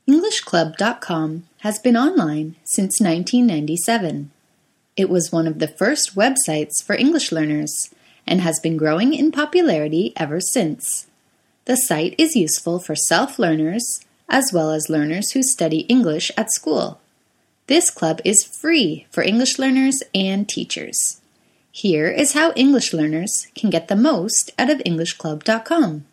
EnglishClub.com has been online since 1997. It was one of the first websites for English learners and has been growing in popularity ever since. The site is useful for self-learners as well as learners who study English at school. This club is free for English learners and teachers. Here is how English learners can get the most out of EnglishClub.com.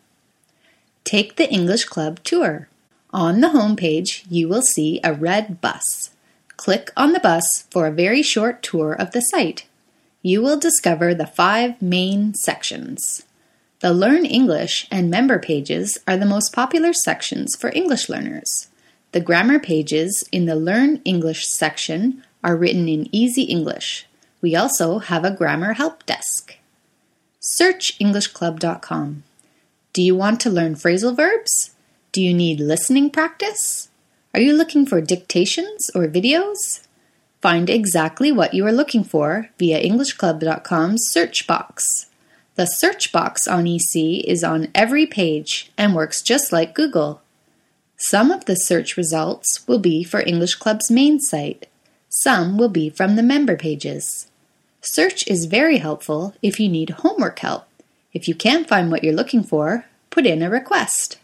Take the English Club tour. On the home page, you will see a red bus. Click on the bus for a very short tour of the site. You will discover the 5 main sections. The Learn English and Member pages are the most popular sections for English learners. The grammar pages in the Learn English section are written in easy English. We also have a grammar help desk. Search EnglishClub.com. Do you want to learn phrasal verbs? Do you need listening practice? Are you looking for dictations or videos? Find exactly what you are looking for via EnglishClub.com's search box. The search box on EC is on every page and works just like Google. Some of the search results will be for English Club's main site. Some will be from the member pages. Search is very helpful if you need homework help. If you can't find what you're looking for, put in a request.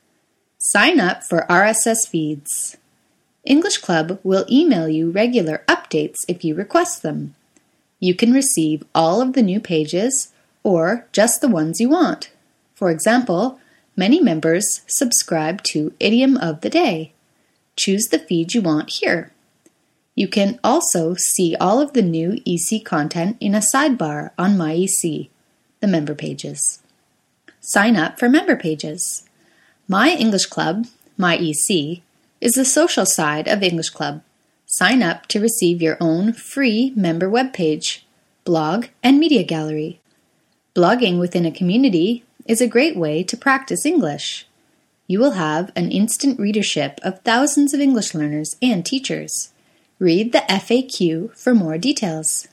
Sign up for RSS feeds. English Club will email you regular updates if you request them. You can receive all of the new pages or just the ones you want. For example, many members subscribe to Idiom of the Day. Choose the feed you want here. You can also see all of the new EC content in a sidebar on MyEC, the member pages. Sign up for member pages. My English Club, MyEC, is the social side of English Club. Sign up to receive your own free member webpage, blog, and media gallery. Blogging within a community is a great way to practice English. You will have an instant readership of thousands of English learners and teachers. Read the FAQ for more details.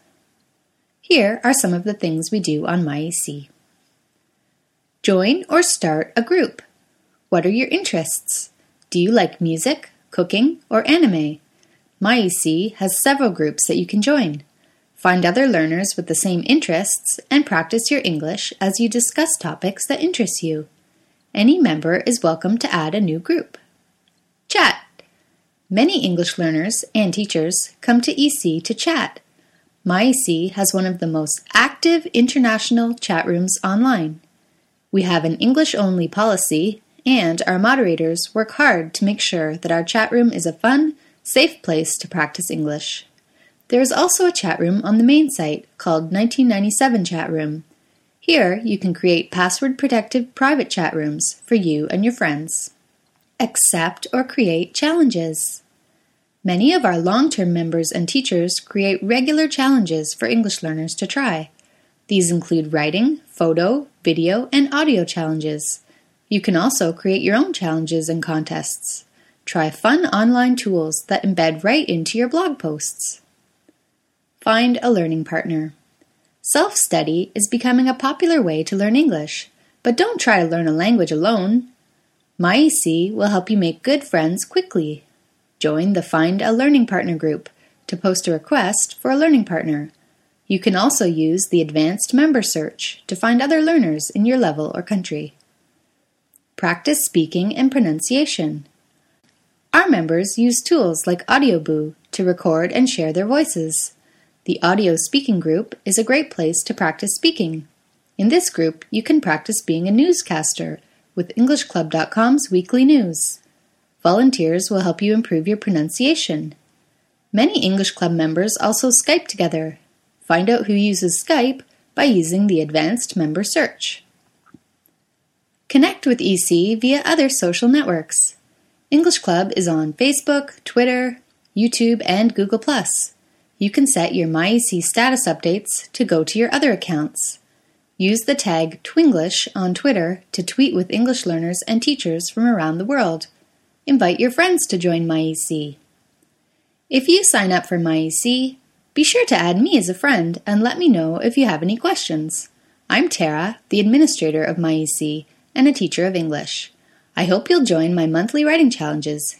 Here are some of the things we do on MyEC. Join or start a group. What are your interests? Do you like music, cooking, or anime? MyEC has several groups that you can join. Find other learners with the same interests and practice your English as you discuss topics that interest you. Any member is welcome to add a new group. Chat. Many English learners and teachers come to EC to chat. MyEC has one of the most active international chat rooms online. We have an English-only policy, and our moderators work hard to make sure that our chat room is a fun, safe place to practice English. There is also a chat room on the main site called 1997 Chat Room. Here you can create password-protected private chat rooms for you and your friends. Accept or create challenges. Many of our long-term members and teachers create regular challenges for English learners to try. These include writing, photo, video, and audio challenges. You can also create your own challenges and contests. Try fun online tools that embed right into your blog posts. Find a learning partner. Self-study is becoming a popular way to learn English, but don't try to learn a language alone. MyEC will help you make good friends quickly. Join the Find a Learning Partner group to post a request for a learning partner. You can also use the Advanced Member Search to find other learners in your level or country. Practice speaking and pronunciation. Our members use tools like AudioBoo to record and share their voices. The Audio Speaking group is a great place to practice speaking. In this group, you can practice being a newscaster with EnglishClub.com's weekly news. Volunteers will help you improve your pronunciation. Many English Club members also Skype together. Find out who uses Skype by using the Advanced Member Search. Connect with EC via other social networks. English Club is on Facebook, Twitter, YouTube, and Google+. You can set your MyEC status updates to go to your other accounts. Use the tag Twinglish on Twitter to tweet with English learners and teachers from around the world. Invite your friends to join MyEC. If you sign up for MyEC, be sure to add me as a friend and let me know if you have any questions. I'm Tara, the administrator of MyEC and a teacher of English. I hope you'll join my monthly writing challenges